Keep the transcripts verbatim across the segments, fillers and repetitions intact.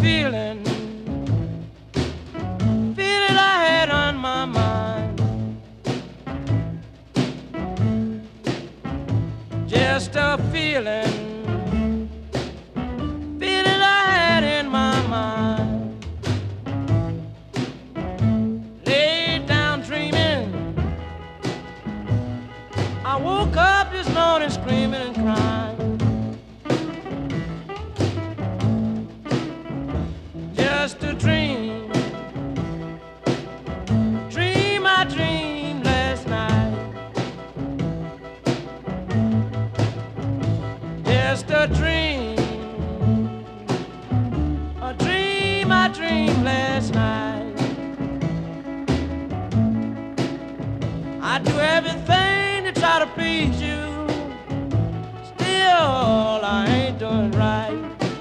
feeling, feeling I had on my mind. Just a feeling, feeling I had in my mind. Laid down dreaming, I woke up this morning screaming and crying. Just a dream, dream I dreamed last night. Just a dream, a dream I dreamed last night. I do everything to try to please you, still I ain't doing right.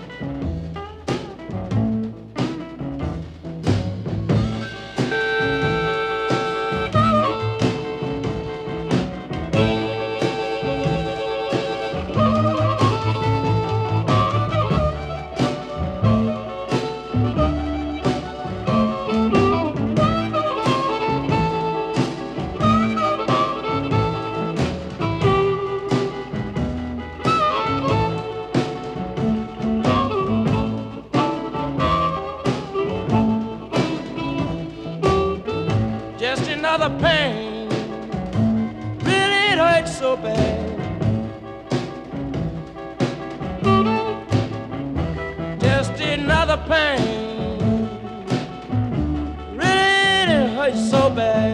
Just another pain, really it hurts so bad. Just another pain, really it hurts so bad.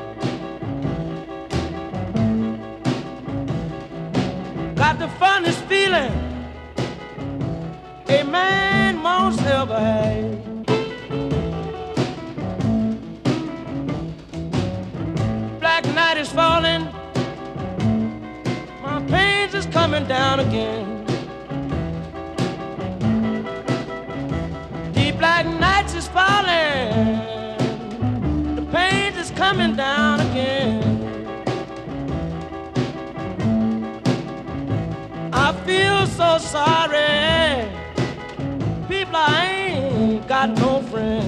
Got the funniest feeling a man most ever had. Black night is falling, my pains is coming down again. Deep black nights is falling, the pains is coming down again. I feel so sorry, people, I ain't got no friends.